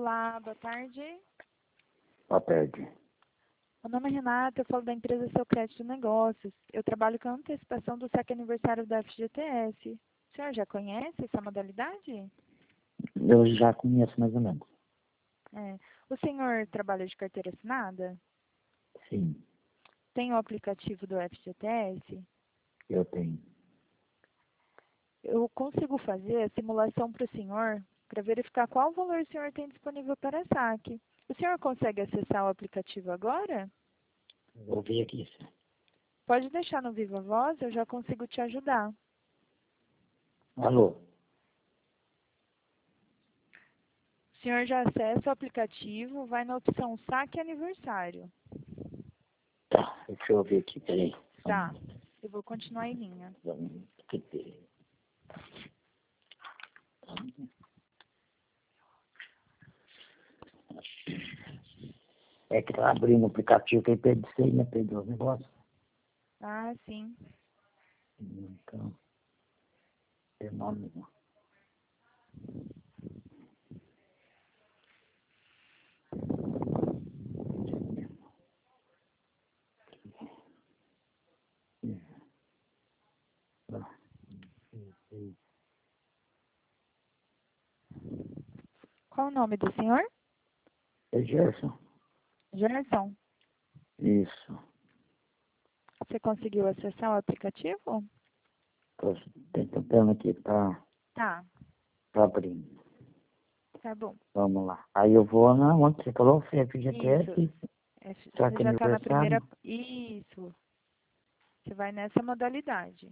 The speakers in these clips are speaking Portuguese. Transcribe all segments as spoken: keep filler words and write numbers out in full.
Olá, boa tarde. Boa tarde. Meu nome é Renata, eu falo da empresa Seu Crédito Negócios. Eu trabalho com a antecipação do saque aniversário da F G T S. O senhor já conhece essa modalidade? Eu já conheço mais ou menos. É. O senhor trabalha de carteira assinada? Sim, Tem o aplicativo do F G T S? eu tenho. Eu consigo fazer a simulação para o senhor para verificar qual valor o senhor tem disponível para saque. O senhor consegue acessar o aplicativo agora? Vou ver aqui. Pode deixar no Viva Voz, eu já consigo te ajudar. Alô? O senhor já acessa o aplicativo, vai na opção Saque Aniversário. Tá, deixa eu ver aqui, peraí. Tá, eu vou continuar em linha. Vamos ver. É que tá abrindo o aplicativo que aí perde senha, perdeu o negócio. Ah, sim. Então, tem nome. Qual o nome do senhor? É Gerson? Gerson. Isso. Você conseguiu acessar o aplicativo? Tô tentando aqui, tá, Tá, tá abrindo. tá bom. Vamos lá. Aí eu vou na onde você falou, F G T S, Isso. É, só Você que já está na primeira... aniversário. Isso. Você vai nessa modalidade.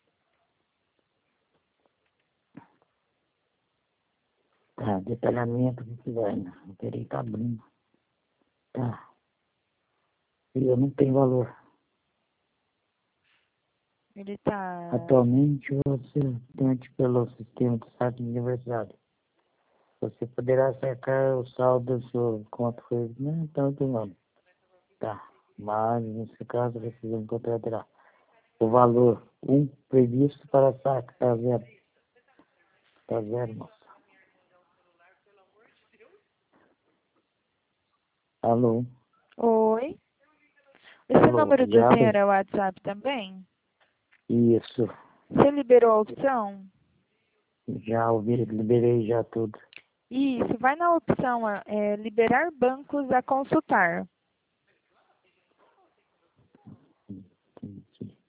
Tá, detalhamento que quiser, né? Eu terei tá abrindo. Tá. E eu não tenho valor. Ele tá... Atualmente você tente pelo sistema de saque de aniversário. Você poderá sacar o saldo da sua conta foi não tanto não. Tá. Mas nesse caso precisa encontrar o valor um previsto para saque. Tá zero. Tá zero, moça. Alô? Oi? Esse Alô? número do Já senhor abre? é o WhatsApp também? Isso. Você liberou a opção? Já ouvi, liberei já tudo. Isso, vai na opção é, liberar bancos a consultar. Entendi.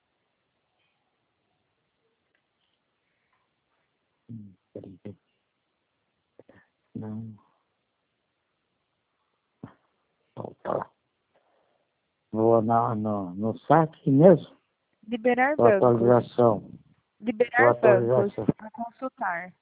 Hum, peraí, peraí. Não. Volta lá. Vou na, no, no saque mesmo? Liberar Ou bancos. atualização? Ou Liberar bancos atualização? a consultar.